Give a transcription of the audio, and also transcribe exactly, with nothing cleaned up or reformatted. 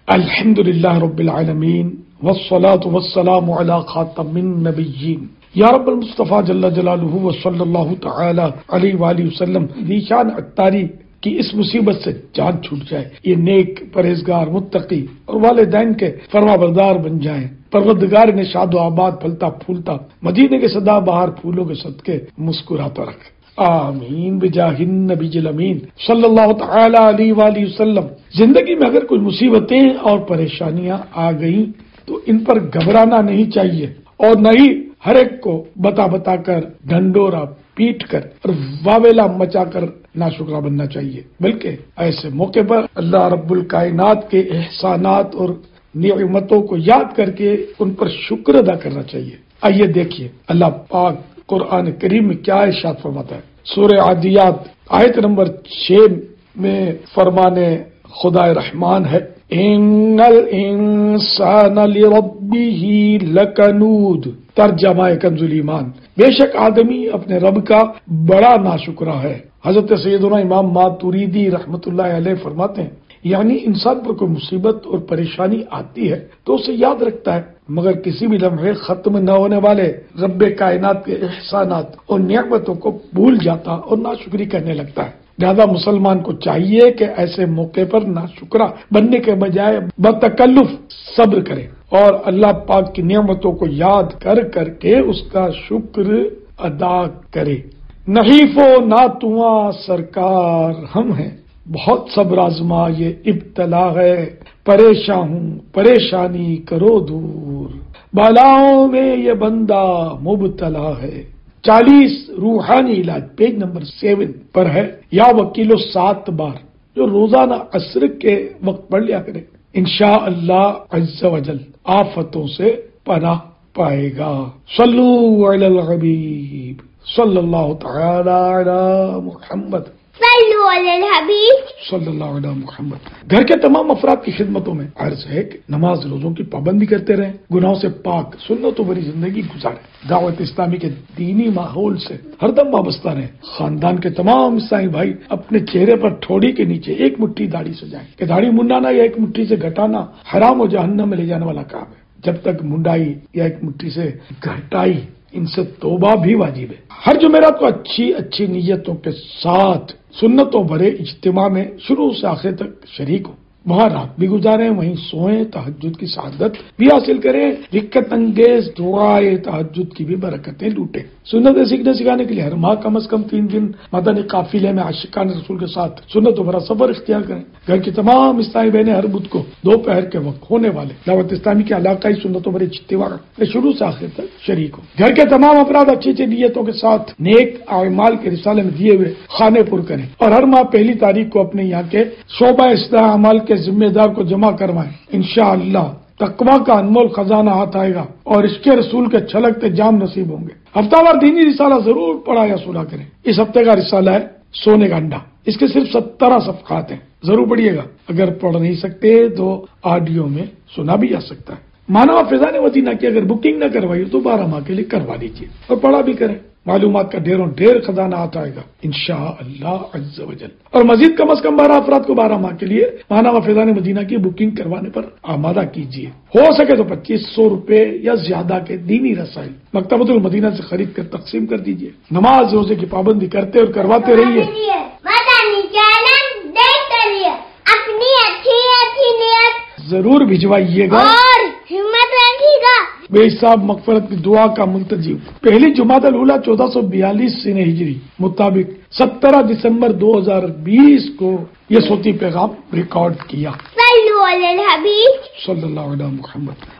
الحمدللہ رب العالمین والصلاة والسلام علی خاتم النبیین یا رب المصطفیٰ جل جلالہ وصلی اللہ تعالی علیہ وآلہ وسلم ذیشان عطاری کی اس مصیبت سے جان چھوٹ جائے، یہ نیک پرہیزگار متقی اور والدین کے فرما بردار بن جائیں، پروردگار نے شاد و آباد پھلتا پھولتا مدینے کے سدا بہار پھولوں کے صدقے مسکراتا رکھ، آمین بجاہ النبی الامین صلی اللہ تعالی علیہ وآلہ وسلم۔ زندگی میں اگر کوئی مصیبتیں اور پریشانیاں آ گئیں تو ان پر گھبرانا نہیں چاہیے اور نہ ہی ہر ایک کو بتا بتا کر ڈھنڈورا پیٹ کر اور واویلا مچا کر ناشکرا بننا چاہیے، بلکہ ایسے موقع پر اللہ رب الکائنات کے احسانات اور نعمتوں کو یاد کر کے ان پر شکر ادا کرنا چاہیے۔ آئیے دیکھیے اللہ پاک قرآن کریم میں کیا ارشاد فرماتا ہے۔ سورہ عادیات آیت نمبر چھ میں فرمانے خدا رحمان ہے، ان الانسان لربہ لکنود، ترجمہ کنز الایمان، بے شک آدمی اپنے رب کا بڑا ناشکرا ہے۔ حضرت سیدنا امام ماتوریدی رحمت اللہ علیہ فرماتے ہیں، یعنی انسان پر کوئی مصیبت اور پریشانی آتی ہے تو اسے یاد رکھتا ہے، مگر کسی بھی لمحے ختم نہ ہونے والے رب کائنات کے احسانات اور نعمتوں کو بھول جاتا اور ناشکری کرنے لگتا ہے۔ لہذا مسلمان کو چاہیے کہ ایسے موقع پر ناشکرا بننے کے بجائے بتکلف صبر کرے اور اللہ پاک کی نعمتوں کو یاد کر کر کے اس کا شکر ادا کرے۔ نحیف و ناتواں سرکار ہم ہیں، بہت صبر آزما یہ ابتلا ہے، پریشان ہوں پریشانی کرو دور، بالاؤں میں یہ بندہ مبتلا ہے۔ چالیس روحانی علاج پیج نمبر سیون پر ہے، یا وکیلو سات بار جو روزانہ عصر کے وقت پڑھ لیا کرے، انشاءاللہ عز وجل آفتوں سے پناہ پائے گا۔ صلو علی الحبیب صلی اللہ تعالی علی محمد صلو علی الحبیب صلی اللہ علیہ محمد۔ گھر کے تمام افراد کی خدمتوں میں عرض ہے کہ نماز روزوں کی پابندی کرتے رہیں، گناہوں سے پاک سنتوں بھری زندگی گزاریں، دعوت اسلامی کے دینی ماحول سے ہر دم وابستہ رہیں۔ خاندان کے تمام عیسائی بھائی اپنے چہرے پر ٹھوڑی کے نیچے ایک مٹھی داڑھی سجائیں کہ داڑھی منڈانا یا ایک مٹھی سے گھٹانا حرام و جہنم میں لے جانے والا کام ہے۔ جب تک منڈائی یا ایک مٹھی سے گھٹائی ان سے توبہ بھی واجب ہے۔ ہر جمعرات کو اچھی اچھی نیتوں کے ساتھ سنتوں بھرے اجتماع میں شروع سے آخر تک شریک ہوں، وہاں رات بھی گزاریں، وہیں سوئیں، تہجد کی سعادت بھی حاصل کریں، رکعت انگیز دعائے تہجد کی بھی برکتیں لوٹیں۔ سنتیں سیکھنے سکھانے کے لیے ہر ماہ کم از کم تین دن مدنی قافلے میں عاشقان رسول کے ساتھ سنتوں بھرا سفر اختیار کریں۔ گھر کی تمام اسلامی بہنیں ہر بدھ کو دوپہر کے وقت ہونے والے دعوت اسلامی کے علاقائی سنتوں بھرے اجتماع میں شروع سے آخر تک شریک ہوں۔ گھر کے تمام افراد اچھی اچھی نیتوں کے ساتھ نیک اعمال کے رسالے میں دیے ہوئے خانے پر کریں اور ہر ماہ پہلی تاریخ کو اپنے یہاں کے شعبہ اصلاح اعمال کے ذمہ دار کو جمع کروائیں۔ انشاءاللہ تقویٰ کا انمول خزانہ ہاتھ آئے گا اور اس کے رسول کے چھلکتے جام نصیب ہوں گے۔ ہفتہ وار دینی رسالہ ضرور پڑھا یا سنا کریں۔ اس ہفتے کا رسالہ ہے سونے کا انڈا، اس کے صرف سترہ صفحات ہیں، ضرور پڑھیے گا۔ اگر پڑھ نہیں سکتے تو آڈیو میں سنا بھی جا سکتا ہے۔ مانا فیضان مدینہ کی اگر بکنگ نہ کروائی تو بارہ ماہ کے لیے کروا لیجیے اور پڑھا بھی کریں، معلومات کا ڈھیروں ڈھیر خزانہ آتا ہے گا انشاءاللہ عز وجل۔ اور مزید کم از کم بارہ افراد کو بارہ ماہ کے لیے مانا فیضان مدینہ کی بکنگ کروانے پر آمادہ کیجیے۔ ہو سکے تو پچیس سو روپے یا زیادہ کے دینی رسائل مکتبۃ المدینہ سے خرید کر تقسیم کر دیجیے۔ نماز روزے کی پابندی کرتے اور کرواتے رہیے۔ مدنی چینل دیکھتے رہیے، اپنی اچھی اچھی نیت ضرور بھجوائیے گا اور ہمت رکھیے گا۔ بے حساب مغفرت کی دعا کا منتجب پہلی جمادی الاولیٰ چودہ سو بیالیس سن ہجری مطابق سترہ دسمبر دو ہزار بیس کو یہ صوتی پیغام ریکارڈ کیا۔ صلو علی الحبیب صلی اللہ علیہ محمد۔